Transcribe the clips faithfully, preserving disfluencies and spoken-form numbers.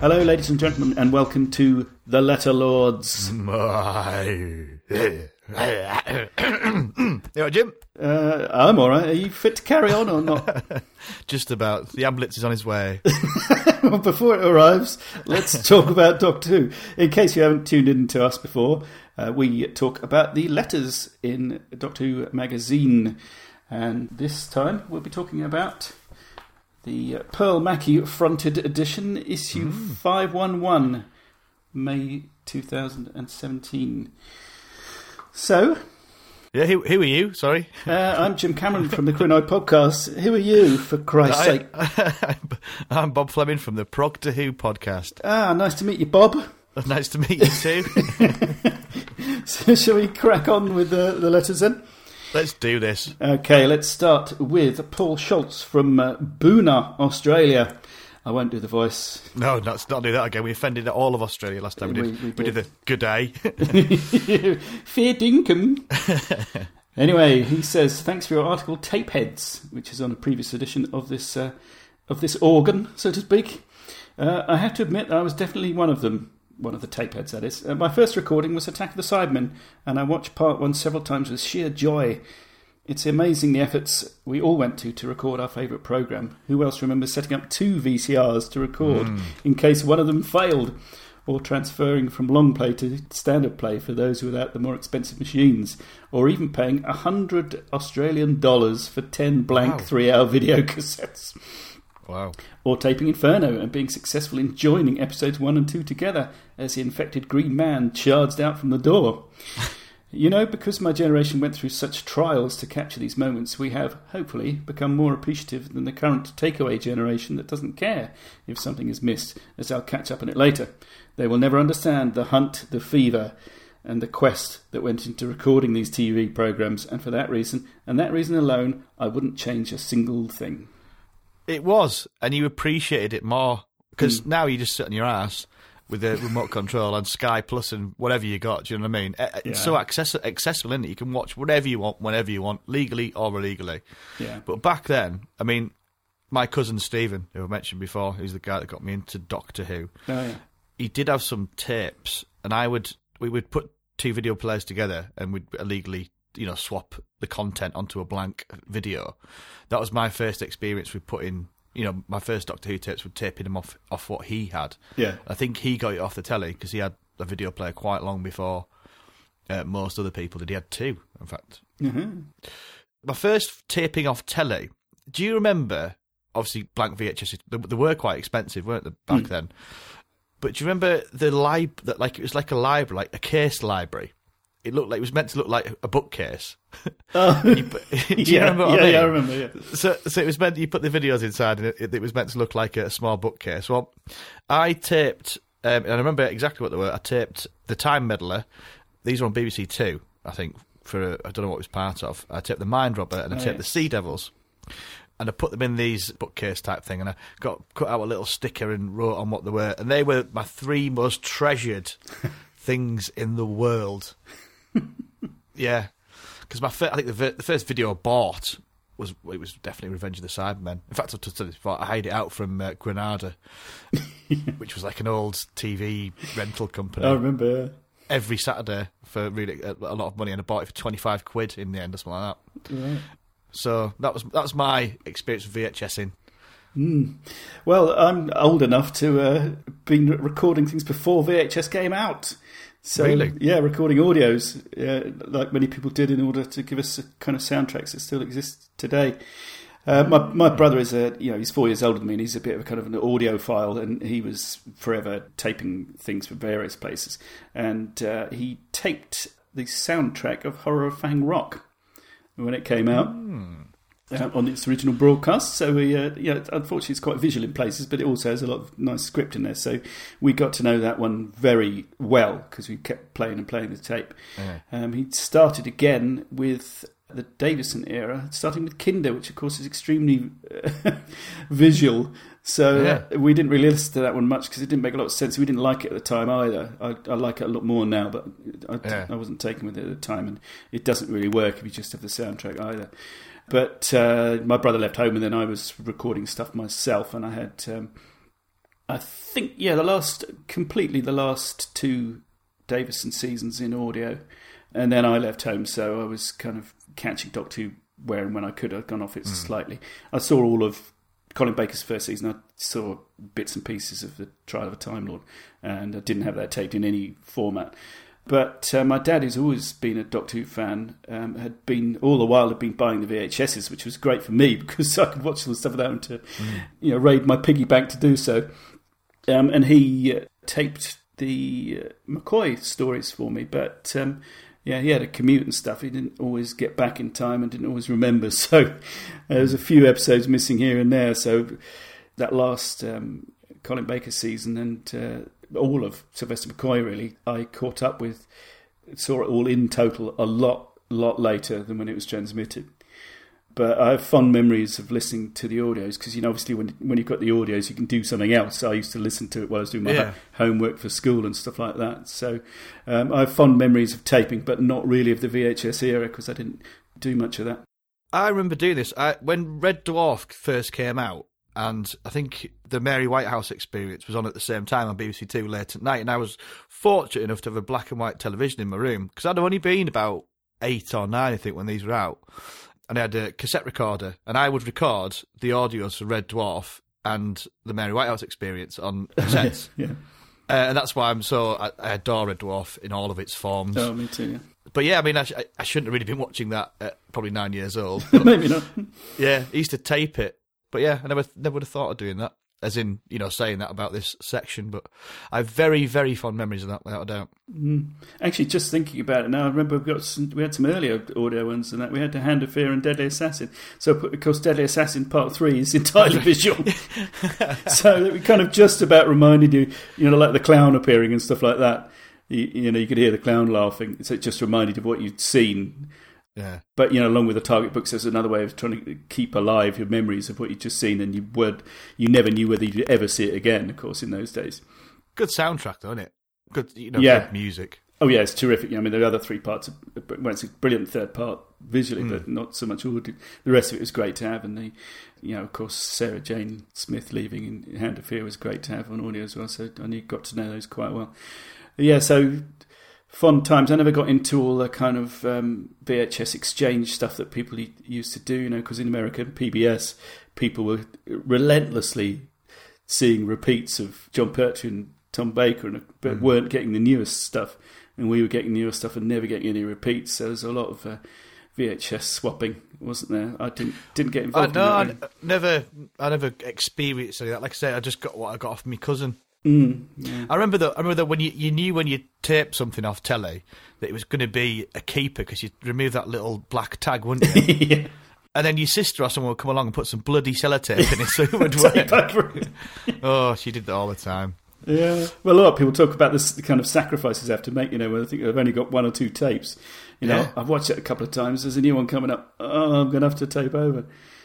Hello, ladies and gentlemen, and welcome to The Letter Lords. You alright, Jim? Uh, I'm all right. Are you fit to carry on or not? Just about. The ambulance is on his way. Well, before it arrives, let's talk about Doctor Who. In case you haven't tuned in to us before, uh, we talk about the letters in Doctor Who magazine. And this time we'll be talking about the Pearl Mackie fronted edition, issue mm. five one one, May two thousand seventeen. So... Yeah, who, who are you? Sorry. Uh, I'm Jim Cameron from the Quinoid Podcast. Who are you, for Christ's I, sake? I'm Bob Fleming from the Proctor Who Podcast. Ah, nice to meet you, Bob. Nice to meet you too. So shall we crack on with the, the letters then? Let's do this. Okay, let's start with Paul Schultz from uh, Boonah, Australia. I won't do the voice. No, let's not do that again. We offended all of Australia last time we did. We, we, did. we did the good day. Fair dinkum. Anyway, he says, thanks for your article, Tapeheads, which is on a previous edition of this uh, of this organ, so to speak. Uh, I have to admit that I was definitely one of them. One of the tapeheads, that is. Uh, my first recording was Attack of the Cybermen, and I watched part one several times with sheer joy. It's amazing the efforts we all went to to record our favourite programme. Who else remembers setting up two V C Rs to record mm. in case one of them failed, or transferring from long play to standard play for those without the more expensive machines, or even paying one hundred Australian dollars for ten blank wow. three-hour video cassettes. Wow. Or taping Inferno and being successful in joining episodes one and two together as the infected green man charged out from the door. You know, because my generation went through such trials to capture these moments, we have, hopefully, become more appreciative than the current takeaway generation that doesn't care if something is missed, as I'll catch up on it later. They will never understand the hunt, the fever, and the quest that went into recording these T V programmes, and for that reason, and that reason alone, I wouldn't change a single thing. It was, and you appreciated it more, because mm. now you just sit on your ass with the remote control and Sky Plus and whatever you got, do you know what I mean? It's yeah. so access- accessible, isn't it? You can watch whatever you want, whenever you want, legally or illegally. Yeah. But back then, I mean, my cousin Stephen, who I mentioned before, who's the guy that got me into Doctor Who, oh, yeah. he did have some tapes, and I would we would put two video players together and we'd illegally, you know, swap the content onto a blank video. That was my first experience with putting... You know, my first Doctor Who tapes were taping them off, off what he had. Yeah. I think he got it off the telly because he had a video player quite long before uh, most other people did. He had two, in fact. Mm-hmm. My first taping off telly, do you remember, obviously blank V H S, they, they were quite expensive, weren't they, back mm. then? But do you remember the lib that like it was like a library, like a case library? It looked like it was meant to look like a bookcase. Oh, you put, do you yeah, remember what yeah, I mean? yeah, I remember. Yeah. So, so it was meant you put the videos inside, and it, it was meant to look like a small bookcase. Well, I taped, um, and I remember exactly what they were. I taped the Time Meddler. These were on B B C Two, I think. For a, I don't know what it was part of. I taped the Mind Robber, and I oh, taped yeah. the Sea Devils. And I put them in these bookcase type thing, and I got cut out a little sticker and wrote on what they were, and they were my three most treasured things in the world. Yeah, because my fir- I think the, ver- the first video I bought was it was definitely Revenge of the Cybermen. In fact, I told you before, I hired it out from uh, Granada, which was like an old T V rental company. I remember. Every Saturday for really a, a lot of money, and I bought it for twenty-five quid in the end or something like that. Right. So that was that was my experience with VHSing. Mm. Well, I'm old enough to uh, been recording things before V H S came out. So, really? Yeah, recording audios, uh, like many people did in order to give us kind of soundtracks that still exist today. Uh, my my brother is a you know he's four years older than me, and he's a bit of a kind of an audiophile, and he was forever taping things from various places, and uh, he taped the soundtrack of Horror of Fang Rock when it came out. Mm. Uh, on its original broadcast, so we, uh, yeah, unfortunately it's quite visual in places, but it also has a lot of nice script in there, so we got to know that one very well, because we kept playing and playing the tape. Yeah. Um, he started again with the Davison era, starting with Kinder, which of course is extremely uh, visual, so yeah. uh, we didn't really listen to that one much, because it didn't make a lot of sense. We didn't like it at the time either. I, I like it a lot more now, but I, yeah. I wasn't taken with it at the time, and it doesn't really work if you just have the soundtrack either. But uh, my brother left home, and then I was recording stuff myself, and I had um, I think, yeah, the last, completely the last two Davison seasons in audio. And then I left home, so I was kind of catching Doctor Who where and when I could. I'd gone off it mm. slightly. I saw all of Colin Baker's first season. I saw bits and pieces of the Trial of a Time Lord, and I didn't have that taped in any format. But uh, my dad, who's always been a Doctor Who fan, um, had been all the while had been buying the V H S's, which was great for me because I could watch all the stuff without having to, mm. you know, raid my piggy bank to do so. Um, and he uh, taped the uh, McCoy stories for me, but um, yeah, he had a commute and stuff. He didn't always get back in time and didn't always remember. So there was a few episodes missing here and there. So that last um, Colin Baker season and uh, all of Sylvester McCoy, really, I caught up with, saw it all in total a lot, lot later than when it was transmitted. But I have fond memories of listening to the audios because, you know, obviously when when you've got the audios, you can do something else. I used to listen to it while I was doing my yeah. homework for school and stuff like that. So um, I have fond memories of taping, but not really of the V H S era because I didn't do much of that. I remember doing this. I, when Red Dwarf first came out, and I think the Mary Whitehouse Experience was on at the same time on B B C Two late at night, and I was fortunate enough to have a black and white television in my room because I'd only been about eight or nine, I think, when these were out. And I had a cassette recorder, and I would record the audios for Red Dwarf and the Mary Whitehouse Experience on cassettes. yeah. Uh, and that's why I'm so... I, I adore Red Dwarf in all of its forms. Oh, me too, yeah. But yeah, I mean, I, sh- I shouldn't have really been watching that at probably nine years old. Maybe not. Yeah, I used to tape it. But yeah, I never, never would have thought of doing that. As in, you know, saying that about this section. But I have very, very fond memories of that, without a doubt. Mm. Actually, just thinking about it now, I remember we got some, we had some earlier audio ones and that. We had The Hand of Fear and Deadly Assassin. So, of course, Deadly Assassin Part three is entirely visual. So we kind of just about reminded you, you know, like the clown appearing and stuff like that. You, you know, you could hear the clown laughing. So it just reminded you of what you'd seen. Yeah. But, you know, along with the target books, there's another way of trying to keep alive your memories of what you'd just seen, and you would, you never knew whether you'd ever see it again, of course, in those days. Good soundtrack, though, isn't it? Good, you know, yeah. good music. Oh, yeah, it's terrific. I mean, the other three parts, are, well, it's a brilliant third part visually, mm. but not so much audio. The rest of it was great to have, and the, you know, of course, Sarah Jane Smith leaving in Hand of Fear was great to have on audio as well, so I got to know those quite well. Yeah, so... fond times. I never got into all the kind of um, V H S exchange stuff that people used to do, you know, because in America, P B S, people were relentlessly seeing repeats of John Pertwee and Tom Baker, and, but mm. weren't getting the newest stuff. And we were getting newer stuff and never getting any repeats. So there's a lot of uh, V H S swapping, wasn't there? I didn't didn't get involved I, in no, that. I never, I never experienced any of that. Like I say, I just got what I got off my cousin. Mm, yeah. I remember that. I remember that when you, you knew when you taped something off telly that it was going to be a keeper because you'd remove that little black tag, wouldn't you? yeah. And then your sister or someone would come along and put some bloody sellotape in it so it would work. Oh, she did that all the time. Yeah. Well, a lot of people talk about this, the kind of sacrifices they have to make. You know, when I think I've only got one or two tapes. You know, yeah. I've watched it a couple of times. There's a new one coming up. Oh, I'm going to have to tape over.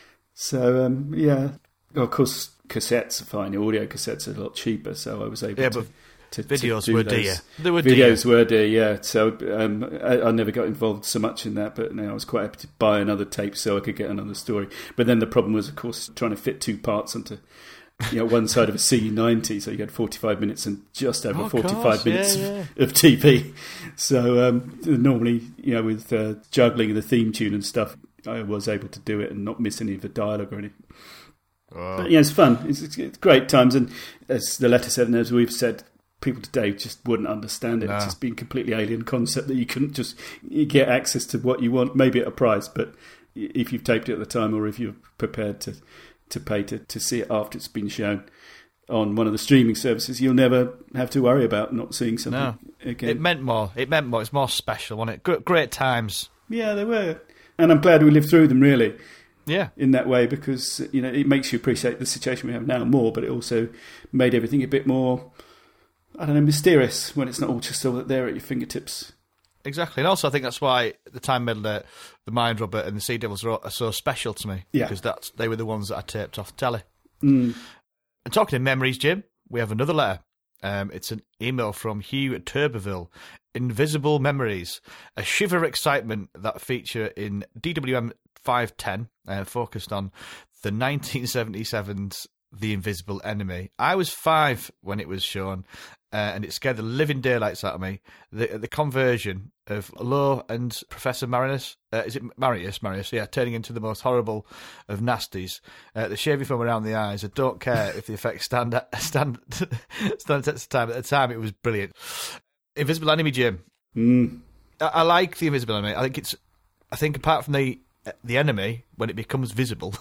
So um, yeah. Well, of course. Cassettes are fine. Audio cassettes are a lot cheaper, so I was able yeah, to, but to videos to do were those. dear. They were videos dear. were dear, yeah. So um, I, I never got involved so much in that, but now I was quite happy to buy another tape so I could get another story. But then the problem was, of course, trying to fit two parts onto you know one side of a C ninety, so you had forty-five minutes and just over oh, forty-five course, minutes yeah, of, yeah. of T V. So um, normally, you know, with uh, juggling the theme tune and stuff, I was able to do it and not miss any of the dialogue or anything. Oh. But yeah, it's fun. It's, it's, it's great times, and as the letter said, and as we've said, people today just wouldn't understand it. No. It's just been a completely alien concept that you couldn't just you get access to what you want, maybe at a price, but if you've taped it at the time, or if you're prepared to to pay to, to see it after it's been shown on one of the streaming services, you'll never have to worry about not seeing something no. again. It meant more. It meant more. It's more special, wasn't it? Great times. Yeah, they were, and I'm glad we lived through them. Really. Yeah, in that way, because you know it makes you appreciate the situation we have now more, but it also made everything a bit more, I don't know, mysterious when it's not all just so there at your fingertips. Exactly, and also I think that's why the Time Meddler, the Mind Robber, and the Sea Devils are, are so special to me. Yeah, because that's they were the ones that I taped off telly. Mm. And talking of memories, Jim, we have another letter. Um, it's an email from Hugh at Turbeville. Invisible Memories, a shiver excitement that feature in D W M five ten, uh, focused on the nineteen seventy-seven's The Invisible Enemy. I was five when it was shown, uh, and it scared the living daylights out of me. The the conversion of Lo and Professor Marius, uh, is it Marius? Marius, yeah, turning into the most horrible of nasties. Uh, the shaving foam around the eyes. I don't care if the effects stand stand stand at the time. At the time, it was brilliant. Invisible Enemy, Jim. Mm. I, I like the Invisible Enemy. I think it's. I think apart from the the enemy when it becomes visible,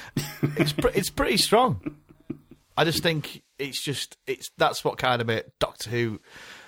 it's pre- it's pretty strong. I just think it's just it's that's what kind of made Doctor Who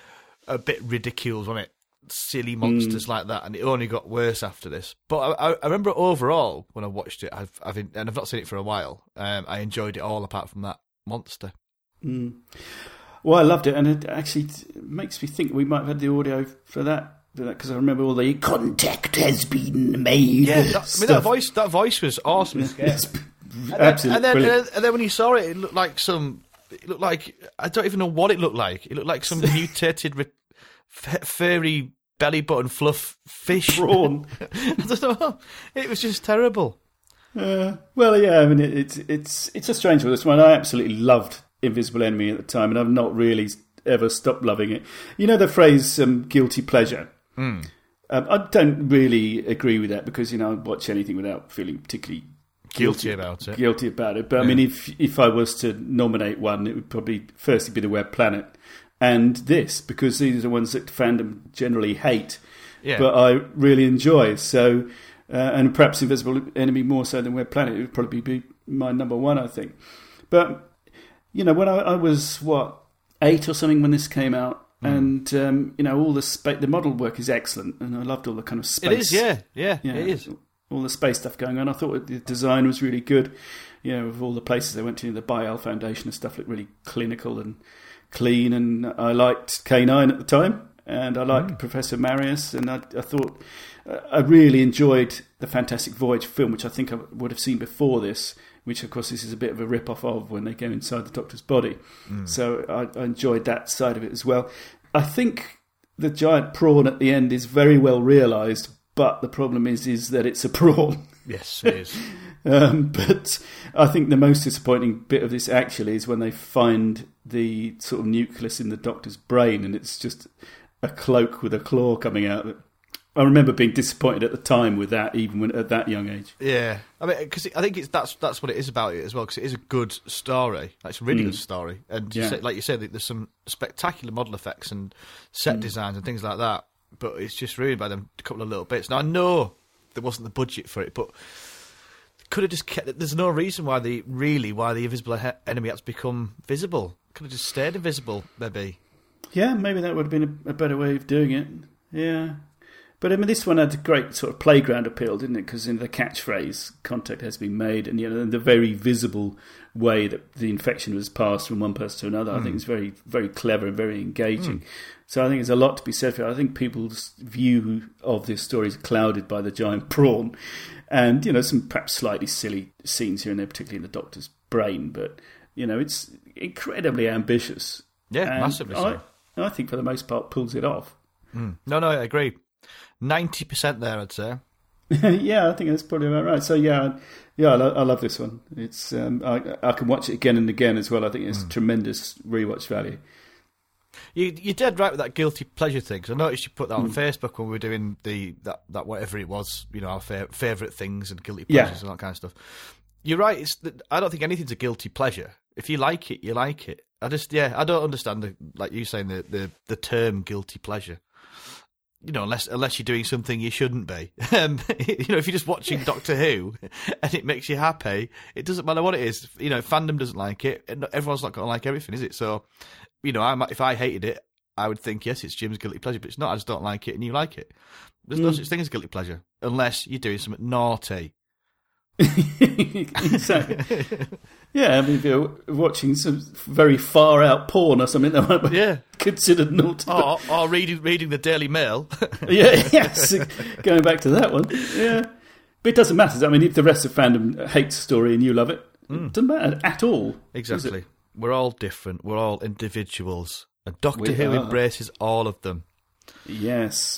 a bit ridiculous, wasn't it? Silly monsters mm. like that, and it only got worse after this. But I, I remember overall when I watched it, I've, I've and I've not seen it for a while. Um, I enjoyed it all apart from that monster. Mm. Well, I loved it, and it actually makes me think we might have had the audio for that. Because I remember all the contact has been made. Yeah, that, I mean, that voice that voice was awesome. Absolutely, and then, and, then, and then when you saw it, it looked like some. It looked like I don't even know what it looked like. It looked like some mutated, re- f- furry belly button fluff fish prawn. I don't know. It was just terrible. Uh, well, yeah. I mean, it, it's it's it's a strange one. This one, I absolutely loved Invisible Enemy at the time, and I've not really ever stopped loving it. You know the phrase um, "guilty pleasure." Mm. Um, I don't really agree with that because, you know, I watch anything without feeling particularly guilty, guilty about it. Guilty about it. But yeah. I mean, if if I was to nominate one, it would probably firstly be The Web Planet and this, because these are the ones that fandom generally hate, yeah. but I really enjoy. So, uh, and perhaps Invisible Enemy more so than Web Planet, it would probably be my number one, I think. But, you know, when I, I was, what, eight or something when this came out, Mm. And, um, you know, all the spa- the model work is excellent, and I loved all the kind of space. It is, yeah, yeah, yeah, it is. All the space stuff going on. I thought the design was really good. You know, of all the places they went to, the Biel Foundation and stuff looked really clinical and clean, and I liked K nine at the time, and I liked mm. Professor Marius, and I, I thought uh, I really enjoyed the Fantastic Voyage film, which I think I would have seen before this, which, of course, this is a bit of a rip-off of when they go inside the Doctor's body. Mm. So I, I enjoyed that side of it as well. I think the giant prawn at the end is very well realised, but the problem is is that it's a prawn. Yes, it is. um, but I think the most disappointing bit of this actually is when they find the sort of nucleus in the Doctor's brain, and it's just a cloak with a claw coming out of it. I remember being disappointed at the time with that, even when at that young age. Yeah, I mean, because I think it's that's that's what it is about it as well. Because it is a good story, it's a really mm. good story, and yeah. you say, like you said, there's some spectacular model effects and set mm. designs and things like that. But it's just ruined by them a couple of little bits. Now I know there wasn't the budget for it, but could have just kept. There's no reason why the really why the Invisible Enemy had to become visible. Could have just stayed invisible, maybe. Yeah, maybe that would have been a, a better way of doing it. Yeah. But I mean, this one had a great sort of playground appeal, didn't it? Because in the catchphrase, contact has been made, and you know, the very visible way that the infection was passed from one person to another, mm. I think is very, very clever and very engaging. Mm. So I think there's a lot to be said for it. I think people's view of this story is clouded by the giant prawn, and you know, some perhaps slightly silly scenes here and there, particularly in the Doctor's brain. But you know, it's incredibly ambitious. Yeah, and massively so. I, I think for the most part pulls it off. Mm. No, no, I agree. ninety percent there, I'd say. Yeah, I think that's probably about right. So, yeah, yeah, I, lo- I love this one. It's um, I, I can watch it again and again as well. I think it's mm. tremendous rewatch value. You, you're dead right with that guilty pleasure thing, because I noticed you put that mm. on Facebook when we were doing the that, that whatever it was, you know, our fa- favourite things and guilty pleasures yeah. and that kind of stuff. You're right. It's that I don't think anything's a guilty pleasure. If you like it, you like it. I just, yeah, I don't understand, the, like you saying, the, the, the term guilty pleasure. You know, unless unless you're doing something you shouldn't be. Um, you know, if you're just watching Doctor Who and it makes you happy, it doesn't matter what it is. You know, if fandom doesn't like it, everyone's not going to like everything, is it? So, you know, I'm, if I hated it, I would think, yes, it's Jim's guilty pleasure, but it's not. I just don't like it and you like it. There's mm. no such thing as guilty pleasure, unless you're doing something naughty. Exactly. Yeah, I mean, if you're watching some very far out porn or something, that might be yeah. considered naughty. Or, or reading reading the Daily Mail. yeah, yes. Going back to that one. Yeah. But it doesn't matter. I mean, if the rest of fandom hates the story and you love it, mm. it doesn't matter at all. Exactly. We're all different. We're all individuals. And Doctor Who embraces all of them. Yes.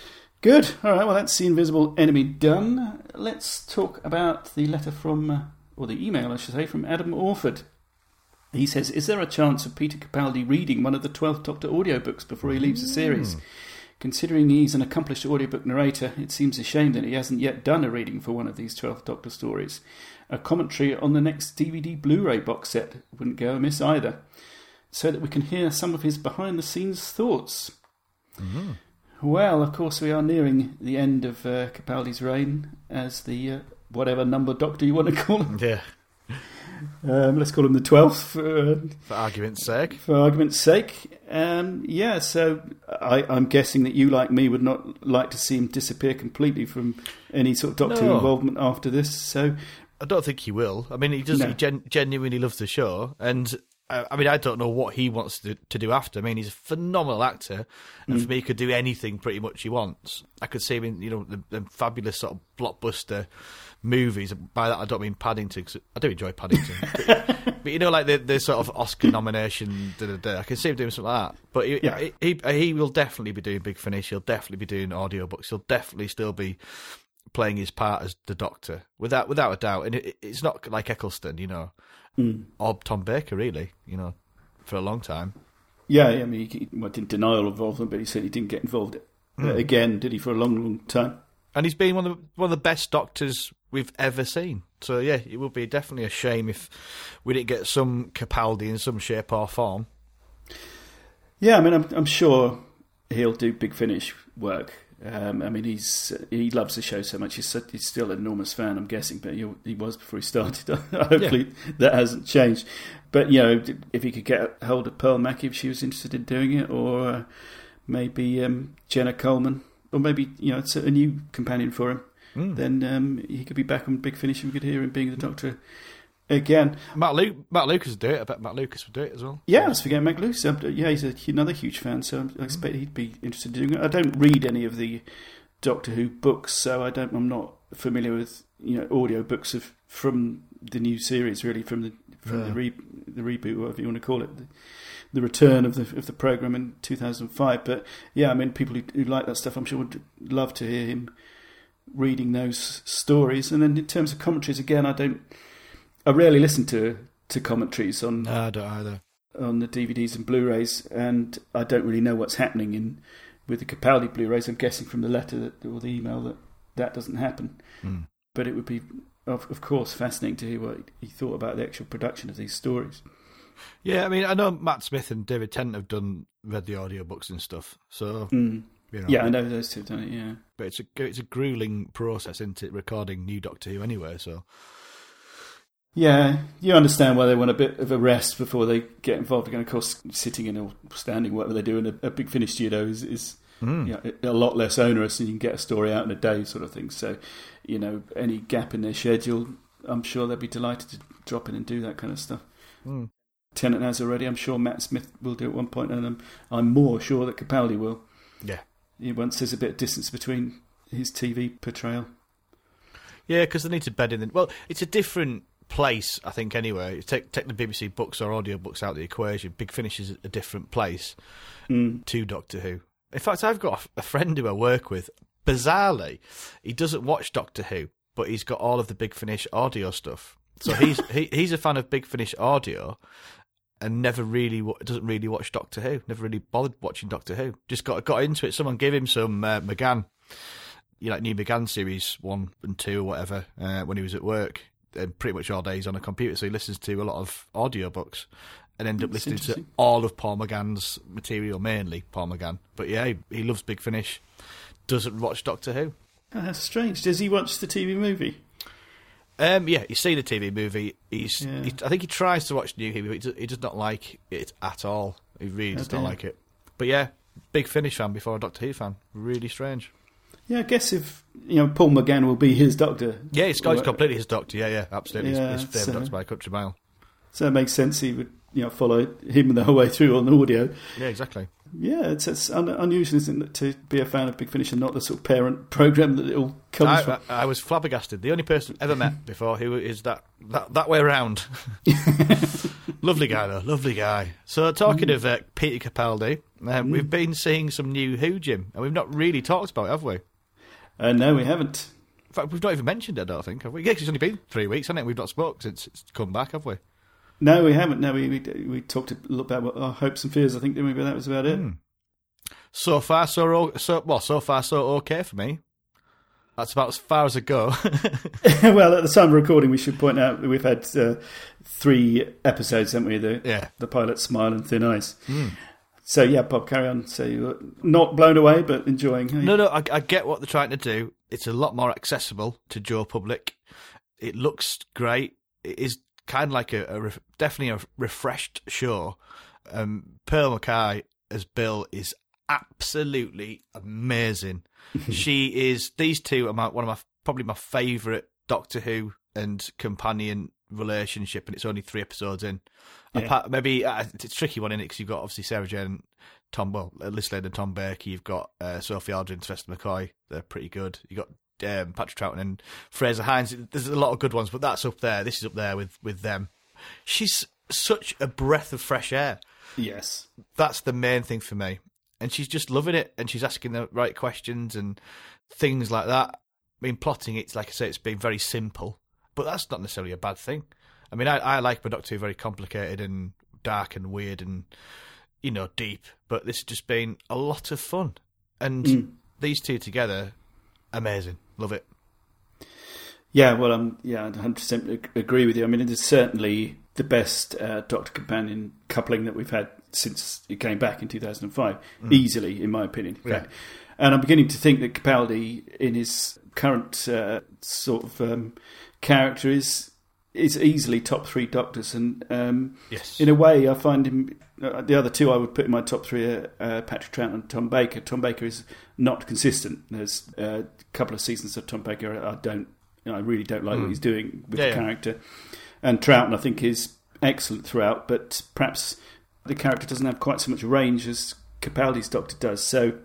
Good. All right, well, that's the Invisible Enemy done. Let's talk about the letter from uh, or the email, I should say, from Adam Orford. He says, is there a chance of Peter Capaldi reading one of the twelfth Doctor audiobooks before he leaves the series? Mm. Considering he's an accomplished audiobook narrator, it seems a shame that he hasn't yet done a reading for one of these twelfth Doctor stories. A commentary on the next D V D Blu-ray box set wouldn't go amiss either, so that we can hear some of his behind-the-scenes thoughts. Mm-hmm. Well, of course, we are nearing the end of uh, Capaldi's reign as the uh, whatever number Doctor you want to call him. Yeah. Um, let's call him the twelfth. For, uh, for argument's sake. For argument's sake. Um, yeah, so I, I'm guessing that you, like me, would not like to see him disappear completely from any sort of Doctor Who No. involvement after this. So I don't think he will. I mean, he does. No. He gen- genuinely loves the show, and uh, I mean, I don't know what he wants to, to do after. I mean, he's a phenomenal actor, and mm. for me, he could do anything pretty much he wants. I could see him in, you know, the, the fabulous sort of blockbuster movies. By that, I don't mean Paddington, because I do enjoy Paddington. but, but you know, like the, the sort of Oscar nomination, da, da, da, I can see him doing something like that. But he, yeah. he, he he will definitely be doing Big Finish. He'll definitely be doing audiobooks. He'll definitely still be playing his part as the Doctor, without without a doubt. And it, it's not like Eccleston, you know, mm. or Tom Baker, really, you know, for a long time. Yeah, I mean, he, he didn't deny all involvement, but he said he didn't get involved mm. again, did he, for a long, long time? And he's been one of the, one of the best Doctors we've ever seen. So, yeah, it would be definitely a shame if we didn't get some Capaldi in some shape or form. Yeah, I mean, I'm, I'm sure he'll do Big Finish work. Um, I mean, he's he loves the show so much. He's, he's still an enormous fan, I'm guessing, but he, he was before he started. Hopefully yeah. that hasn't changed. But, you know, if he could get hold of Pearl Mackie if she was interested in doing it, or uh, maybe um, Jenna Coleman, or maybe, you know, it's a new companion for him, mm. then um, he could be back on Big Finish and we could hear him being the Doctor again. Matt, Lu- Matt Lucas would do it. I bet Matt Lucas would do it as well. Yeah, let's forget Matt Lucas. Yeah, he's a, another huge fan, so I expect he'd be interested in doing it. I don't read any of the Doctor Who books, so I don't. I'm not familiar with, you know, audio books of from the new series, really, from the from yeah. the, re, the reboot, whatever you want to call it, the, the return of the of the program in two thousand five. But yeah, I mean, people who, who like that stuff, I'm sure would love to hear him reading those stories. And then in terms of commentaries, again, I don't. I rarely listen to, to commentaries on no, I don't either. on the D V Ds and Blu-rays, and I don't really know what's happening in with the Capaldi Blu-rays. I'm guessing from the letter that, or the email that that doesn't happen. Mm. But it would be, of, of course, fascinating to hear what he thought about the actual production of these stories. Yeah, I mean, I know Matt Smith and David Tennant have done read the audiobooks and stuff, so mm. you know, yeah, I know those two have done it. Yeah, but it's a it's a grueling process, isn't it? Recording new Doctor Who anyway, so. Yeah, you understand why they want a bit of a rest before they get involved. Again, of course, sitting in or standing, whatever they do in a, a Big Finish studio is, is mm. you know, a lot less onerous, and you can get a story out in a day, sort of thing. So, you know, any gap in their schedule, I'm sure they'll be delighted to drop in and do that kind of stuff. Mm. Tennant has already. I'm sure Matt Smith will do at one point, and I'm, I'm more sure that Capaldi will. Yeah. Once there's a bit of distance between his T V portrayal. Yeah, because they need to bed in. The, well, it's a different place, I think, anyway. Take take the B B C books or audio books out of the equation. Big Finish is a different place mm. to Doctor Who. In fact, I've got a friend who I work with. Bizarrely, he doesn't watch Doctor Who, but he's got all of the Big Finish audio stuff. So he's he, he's a fan of Big Finish audio, and never really doesn't really watch Doctor Who. Never really bothered watching Doctor Who. Just got got into it. Someone gave him some uh, McGann, you know, like new McGann series one and two or whatever uh, when he was at work. And pretty much all day he's on a computer, so he listens to a lot of audiobooks and end up That's listening to all of Paul McGann's material, mainly Paul McGann. But yeah, he, he loves Big Finish, doesn't watch Doctor Who. Oh, that's strange. Does he watch the T V movie? Um, yeah, he's seen the T V movie. He's, yeah. he, I think he tries to watch New Who, but he does, he does not like it at all. He really does oh, not like it. But yeah, Big Finish fan before a Doctor Who fan. Really strange. Yeah, I guess if, you know, Paul McGann will be his Doctor. Yeah, he's, he's completely his Doctor. Yeah, yeah, absolutely. Yeah, his, his favourite so, Doctor by a country mile. So it makes sense he would, you know, follow him the whole way through on the audio. Yeah, exactly. Yeah, it's, it's un- unusual, isn't it, to be a fan of Big Finish and not the sort of parent programme that it all comes I, from. I, I was flabbergasted. The only person I've ever met before who is that, that, that way around. Lovely guy, though. Lovely guy. So, talking mm. of uh, Peter Capaldi, um, mm. we've been seeing some new Who, Jim, and we've not really talked about it, have we? Uh, no, we haven't. fact, we've not even mentioned it, I don't think, have we? Yeah, 'cause it's only been three weeks, hasn't it? We've not spoke since it's come back, have we? No, we haven't. No, we we, we talked a little about what our hopes and fears, I think, didn't we? But that was about it. Mm. So far, so, o- so well, so far, so okay for me. That's about as far as I go. Well, at the time of recording, we should point out that we've had uh, three episodes, haven't we? The, yeah. the pilot, Smile, and Thin Ice. Mm. So, yeah, Bob, carry on. So you're not blown away, but enjoying. Hey? No, no, I, I get what they're trying to do. It's a lot more accessible to Joe Public. It looks great. It is kind of like a, a ref, definitely a refreshed show. Um, Pearl Mackay as Bill is absolutely amazing. She is. These two are my, one of my probably my favourite Doctor Who and companion relationship, and it's only three episodes in. Yeah. Apart, maybe uh, it's a tricky one in it because you've got obviously Sarah Jane, Tom, well, Liz Lane and Tom Baker. You've got uh, Sophie Aldrin, Sylvester McCoy. They're pretty good. You got um, Patrick Troughton and Fraser Hines. There's a lot of good ones, but that's up there. This is up there with with them. She's such a breath of fresh air. Yes, that's the main thing for me. And she's just loving it, and she's asking the right questions and things like that. I mean, plotting, it's like I say, it's been very simple, but that's not necessarily a bad thing. I mean, I, I like my Doctor Who very complicated and dark and weird and, you know, deep, but this has just been a lot of fun. And mm. these two together, amazing. Love it. Yeah, well, um, yeah, I one hundred percent agree with you. I mean, it is certainly the best uh, Doctor Companion coupling that we've had since it came back in two thousand five, mm. easily, in my opinion. In yeah. fact. And I'm beginning to think that Capaldi, in his current uh, sort of um, character, is is easily top three Doctors. And um, yes. in a way, I find him... Uh, the other two I would put in my top three are uh, Patrick Troughton and Tom Baker. Tom Baker is not consistent. There's uh, a couple of seasons of Tom Baker I don't... You know, I really don't like mm. what he's doing with yeah, the yeah. character. And Troughton, I think, is excellent throughout, but perhaps the character doesn't have quite so much range as Capaldi's Doctor does. So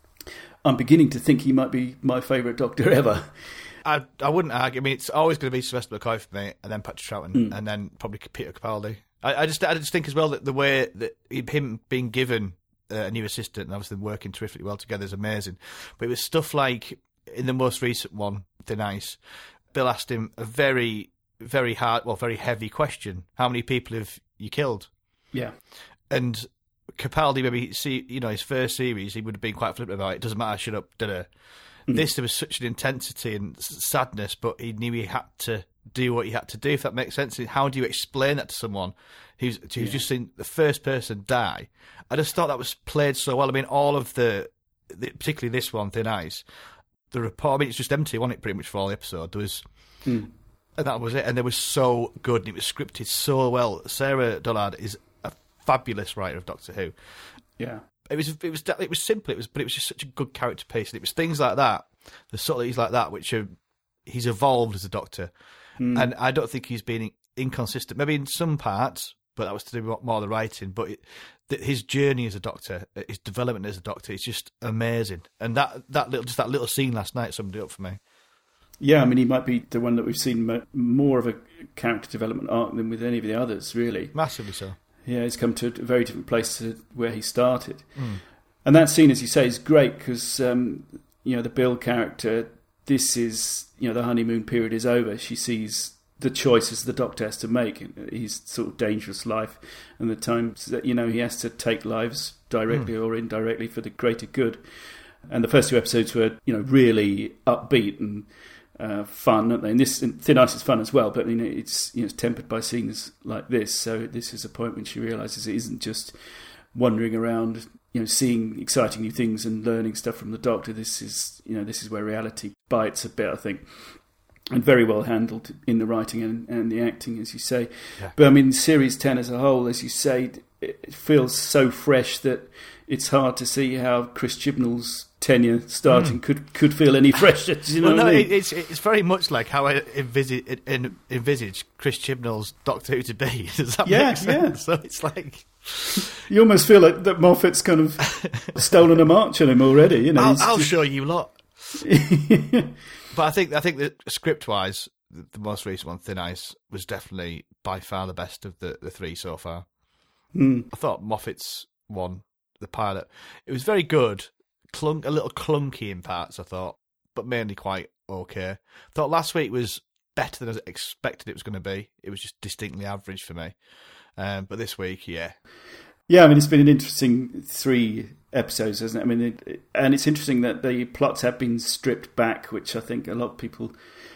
I'm beginning to think he might be my favourite Doctor ever. I I wouldn't argue. I mean, it's always going to be Sylvester McCoy for me, and then Patrick Troughton, mm. and then probably Peter Capaldi. I, I just I just think as well that the way that him being given uh, a new assistant and obviously working terrifically well together is amazing. But it was stuff like in the most recent one, Thin Ice, Bill asked him a very, very hard, well, very heavy question. How many people have you killed? Yeah. And Capaldi, maybe, see, you know, his first series, he would have been quite flippant about it. It doesn't matter, shut up, da-da. Mm. This, there was such an intensity and sadness, but he knew he had to do what he had to do, if that makes sense. How do you explain that to someone who's, who's yeah. just seen the first person die? I just thought that was played so well. I mean, all of the, the particularly this one, Thin Ice, the report, I mean, it's just empty, wasn't it, pretty much for all the episode? There was... Mm. And that was it. And they were so good, and it was scripted so well. Sarah Dollard is a fabulous writer of Doctor Who. Yeah, it was it was it was simple. It was, but it was just such a good character piece. And it was things like that, the subtleties like that, which are he's evolved as a Doctor, mm. and I don't think he's been inconsistent. Maybe in some parts, but that was to do with more the writing. But it, the, his journey as a Doctor, his development as a Doctor, is just amazing. And that that little just that little scene last night summed it up for me. Yeah, I mean, he might be the one that we've seen more of a character development arc than with any of the others, really. Massively so. Yeah, he's come to a very different place to where he started. Mm. And that scene, as you say, is great because, um, you know, the Bill character, this is, you know, the honeymoon period is over. She sees the choices the Doctor has to make, his sort of dangerous life, and the times that, you know, he has to take lives directly mm. or indirectly for the greater good. And the first two episodes were, you know, really upbeat and Uh, fun, aren't they? And this and Thin Ice is fun as well, but you know, it's you know it's tempered by scenes like this. So this is a point when she realises it isn't just wandering around, you know, seeing exciting new things and learning stuff from the Doctor. This is you know this is where reality bites a bit, I think, and very well handled in the writing and, and the acting, as you say. Yeah. But I mean, series ten as a whole, as you say, it feels so fresh that it's hard to see how Chris Chibnall's tenure starting mm. could could feel any fresher. Do you know well, what no, I mean? it's it's very much like how I envisage, envisage Chris Chibnall's Doctor Who to be. Does that yeah, make sense? Yeah. So it's like you almost feel like that Moffat's kind of stolen a march on him already. You know, I'll, I'll just... show you lot. But I think I think that script wise, the, the most recent one, Thin Ice, was definitely by far the best of the, the three so far. Mm. I thought Moffat's one, the pilot, it was very good. Clunk, a little clunky in parts, I thought, but mainly quite okay. Thought last week was better than I expected it was going to be. It was just distinctly average for me. Um, but this week, yeah. Yeah, I mean, it's been an interesting three episodes, hasn't it? I mean, it, and it's interesting that the plots have been stripped back, which I think a lot of people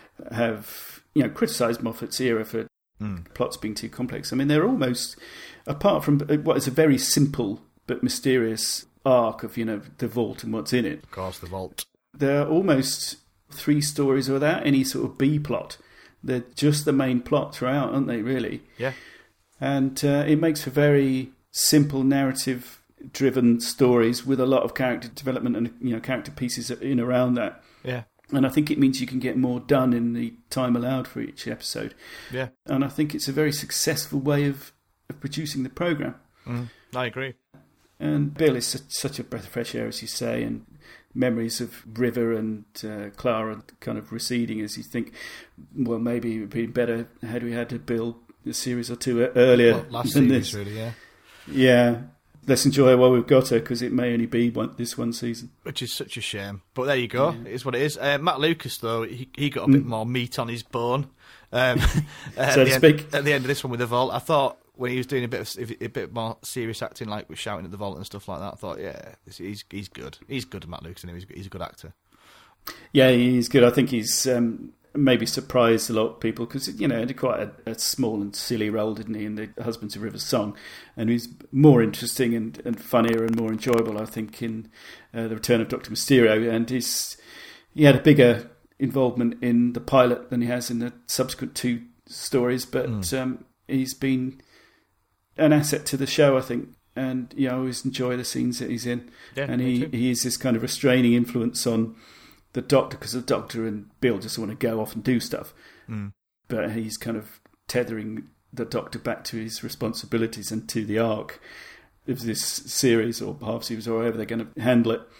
have, you know, criticised Moffat's era for mm. plots being too complex. I mean, they're almost, apart from what is a very simple but mysterious arc of, you know, the vault and what's in it. Of course, the vault. They're almost three stories without any sort of B plot. They're just the main plot throughout, aren't they, really? Yeah. And uh, it makes for very simple narrative-driven stories with a lot of character development and, you know, character pieces in around that. Yeah. And I think it means you can get more done in the time allowed for each episode. Yeah. And I think it's a very successful way of, of producing the programme. Mm, I agree. And Bill is such, such a breath of fresh air, as you say, and memories of River and uh, Clara kind of receding as you think, well, maybe it would be better had we had Bill a series or two earlier well, last than series, this. really, yeah. Yeah. Let's enjoy it while we've got her, because it may only be one, this one season. Which is such a shame. But there you go. Yeah. It is what it is. Uh, Matt Lucas, though, he, he got a bit mm. more meat on his bone. Um, uh, so to speak. End, at the end of this one with the Vault, I thought when he was doing a bit of, a bit more serious acting, like with shouting at the Vault and stuff like that, I thought, yeah, he's he's good. He's good, Matt Lucas, and he's, he's a good actor. Yeah, he's good. I think he's um, maybe surprised a lot of people because, you know, he had quite a, a small and silly role, didn't he, in the Husbands of River song. And he's more interesting and, and funnier and more enjoyable, I think, in uh, The Return of Doctor Mysterio. And he's he had a bigger involvement in the pilot than he has in the subsequent two stories. But mm. um, he's been an asset to the show, I think. And, you know, I always enjoy the scenes that he's in. Yeah, and he, he is this kind of restraining influence on the Doctor, because the Doctor and Bill just want to go off and do stuff. Mm. But he's kind of tethering the Doctor back to his responsibilities and to the arc of this series, or half series, or however they're going to handle it.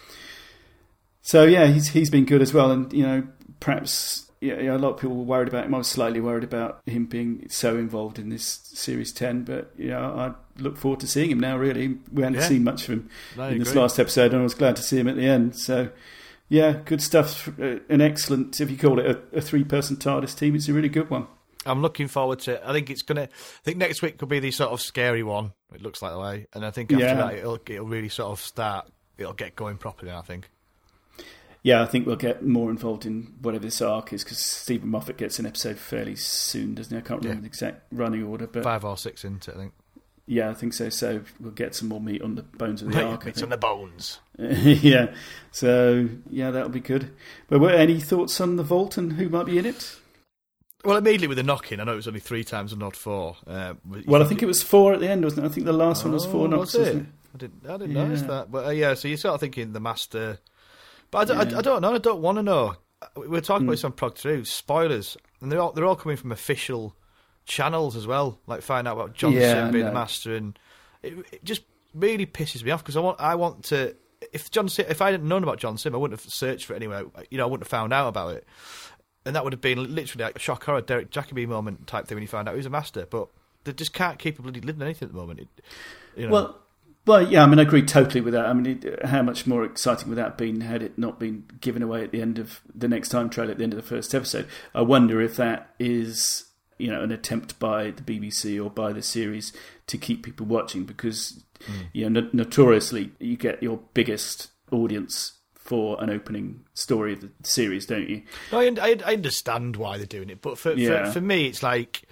So, yeah, he's he's been good as well. And, you know, perhaps yeah, yeah, a lot of people were worried about him. I was slightly worried about him being so involved in this Series ten. But, you know, I look forward to seeing him now, really. We hadn't yeah. seen much of him no, in this agree. last episode, and I was glad to see him at the end. So, yeah, good stuff. An excellent, if you call it a, a three-person TARDIS team, it's a really good one. I'm looking forward to it. I think it's gonna. I think next week could be the sort of scary one. It looks like the way, and I think after yeah. that it'll it'll really sort of start. It'll get going properly. I think. Yeah, I think we'll get more involved in whatever this arc is, because Stephen Moffat gets an episode fairly soon, doesn't he? I can't remember yeah. the exact running order, but five or six into it, I think. Yeah, I think so. So we'll get some more meat on the bones of the arc. Meat on the bones. yeah. So yeah, that'll be good. But what, any thoughts on the Vault and who might be in it? Well, immediately with the knock-in, I know it was only three times and not four. Uh, well, I think it was four at the end, wasn't it? I think the last oh, one was four knocks, was it? wasn't it? I didn't, I didn't yeah. notice that. But uh, yeah, so you're sort of thinking the Master. But I don't, yeah. I, I don't know. I don't want to know. We were talking mm. about this on Prog two. Spoilers, and they're all they're all coming from official channels as well. Like find out about John yeah, Sim being the Master, and it, it just really pisses me off because I want I want to. If John Sim, if I hadn't known about John Sim, I wouldn't have searched for it anyway. You know, I wouldn't have found out about it. And that would have been literally like a shock horror Derek Jacobi moment type thing when you find out he was a Master. But they just can't keep a bloody lid on anything at the moment. It, you know. Well, well, yeah, I mean, I agree totally with that. I mean, it, how much more exciting would that have been had it not been given away at the end of the next time trailer at the end of the first episode? I wonder if that is, you know, an attempt by the B B C or by the series to keep people watching, because, mm. you know, no- notoriously you get your biggest audience for an opening story of the series, don't you? No, I, I, I understand why they're doing it, but for yeah. for, for me, it's like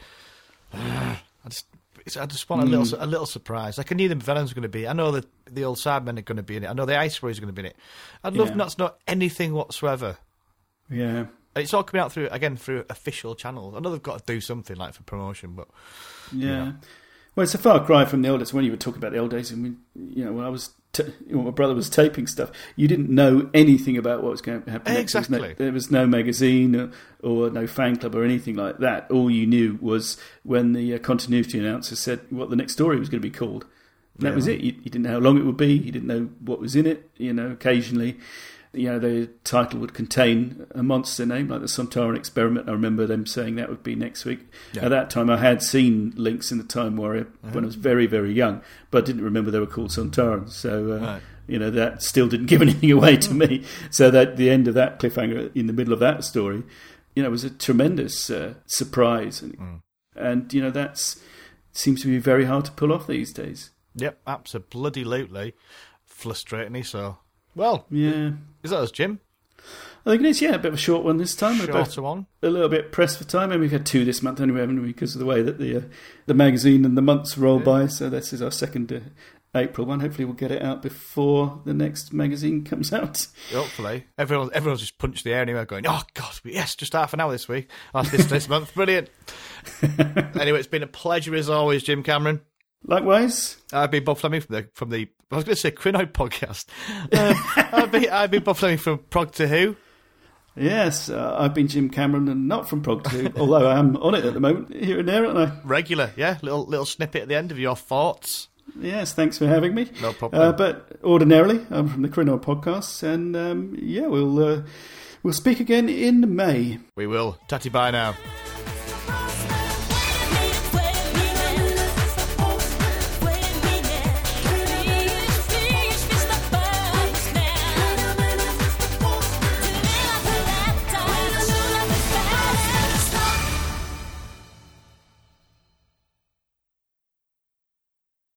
uh, I just it's, I just want a little mm. a little surprise. Like I knew the villains were going to be. I know that the old Sidemen are going to be in it. I know the Ice Warriors are going to be in it. I'd love yeah. not to know anything whatsoever. Yeah, and it's all coming out through again through official channels. I know they've got to do something like for promotion, but yeah. You know. Well, it's a far cry from the old days. When you were talking about the old days, and we, you know, when I was, t- when my brother was taping stuff, you didn't know anything about what was going to happen. Exactly. There was no, there was no magazine or, or no fan club or anything like that. All you knew was when the uh, continuity announcer said what the next story was going to be called. And that yeah. was it. You, you didn't know how long it would be. You didn't know what was in it. You know, occasionally, you know, the title would contain a monster name, like the Sontaran Experiment. I remember them saying that would be next week. Yeah. At that time, I had seen links in the Time Warrior uh-huh. when I was very, very young, but I didn't remember they were called Sontaran. So, uh, right. you know, that still didn't give anything away to me. So that the end of that cliffhanger in the middle of that story, you know, was a tremendous uh, surprise. And, mm. and, you know, that's seems to be very hard to pull off these days. Yep, absolutely. Frustratingly so. Well, yeah. Is that us, Jim? I think it is, yeah. A bit of a short one this time. Shorter one. A little bit pressed for time. And we've had two this month anyway, haven't we? Because of the way that the uh, the magazine and the months roll yeah. by. So this is our second uh, April one. Hopefully we'll get it out before the next magazine comes out. Hopefully. Everyone, everyone's just punched the air anyway going, oh, God, yes, just half an hour this week. Oh, this, this month. Brilliant. Anyway, it's been a pleasure as always, Jim Cameron. Likewise. I've been Bob Fleming from the, from the I was going to say Crinoid podcast. Um, I've, been, I've been Bob Fleming from Prog to Who. Yes, uh, I've been Jim Cameron and not from Prog to Who, although I am on it at the moment, here and there, aren't I? Regular, yeah. Little little snippet at the end of your thoughts. Yes, thanks for having me. No problem. Uh, but ordinarily, I'm from the Crinoid podcast, and um, yeah, we'll uh, we'll speak again in May. We will. Tatty bye now.